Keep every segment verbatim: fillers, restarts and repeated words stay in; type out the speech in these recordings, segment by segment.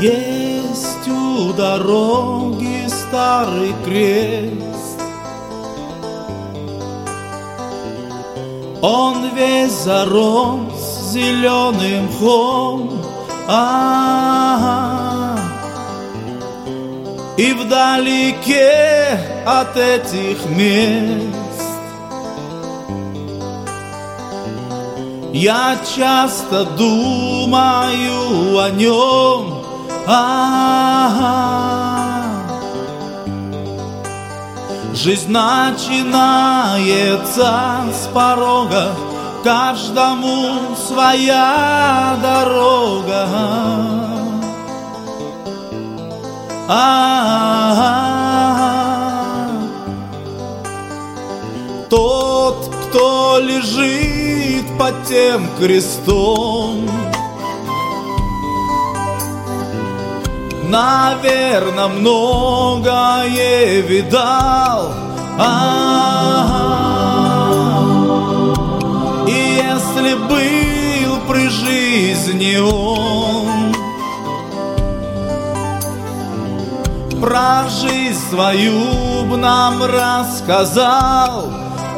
Есть у дороги старый крест, он весь зарос зеленым мхом, а-а-а. И вдалеке от этих мест я часто думаю о нем, а-а-а. Жизнь начинается с порога, каждому своя дорога. А-а-а. Тот, кто лежит под тем крестом, наверно, многое видал. А-а-а. И если был при жизни он, про жизнь свою б нам рассказал.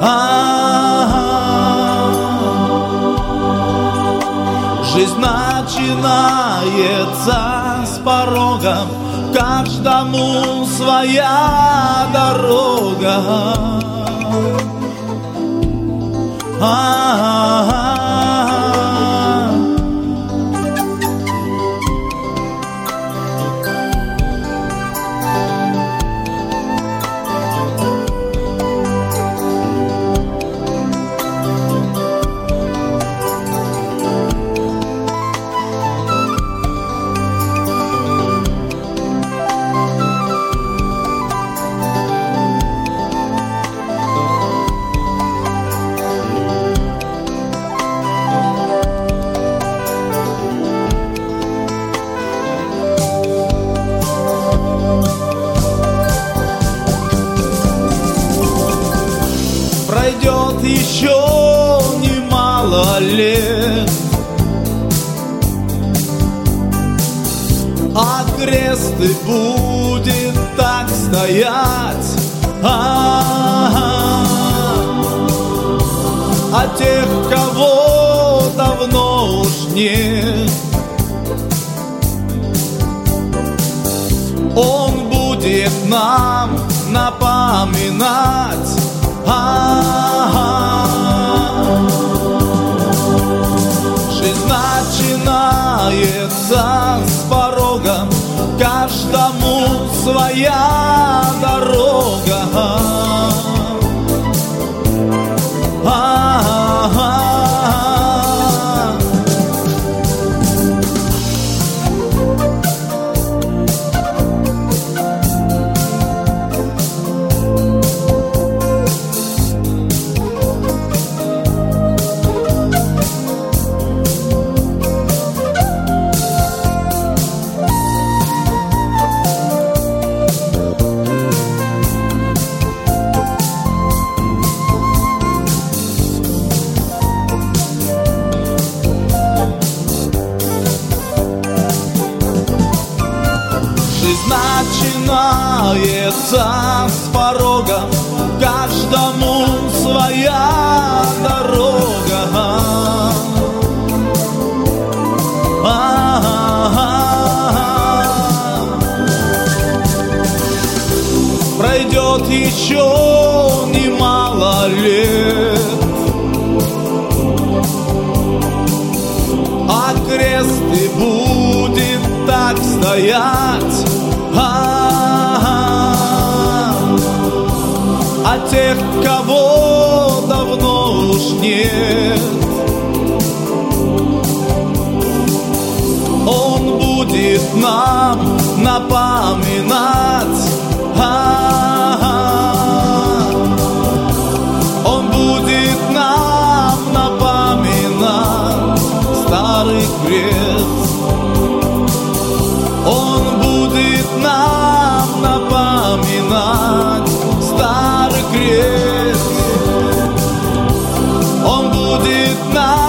А-а-а. Жизнь начинается с порога, каждому своя дорога. А-а-а. Пройдет еще немало лет, а крест и будет так стоять. А-а-а. А тех, кого давно уж нет, он будет нам напоминать. А-а-а. Жизнь начинается с порога, каждому своя дорога. А-а-а. Начинается с порога, каждому своя дорога. А-а-а. Пройдет еще немало лет, а крест и будет так стоять. А тех, кого давно уж нет, он будет нам напоминать. А-а-а. Он будет нам напоминать старый крест. Он будет нам напоминать старый крест. Он будет нам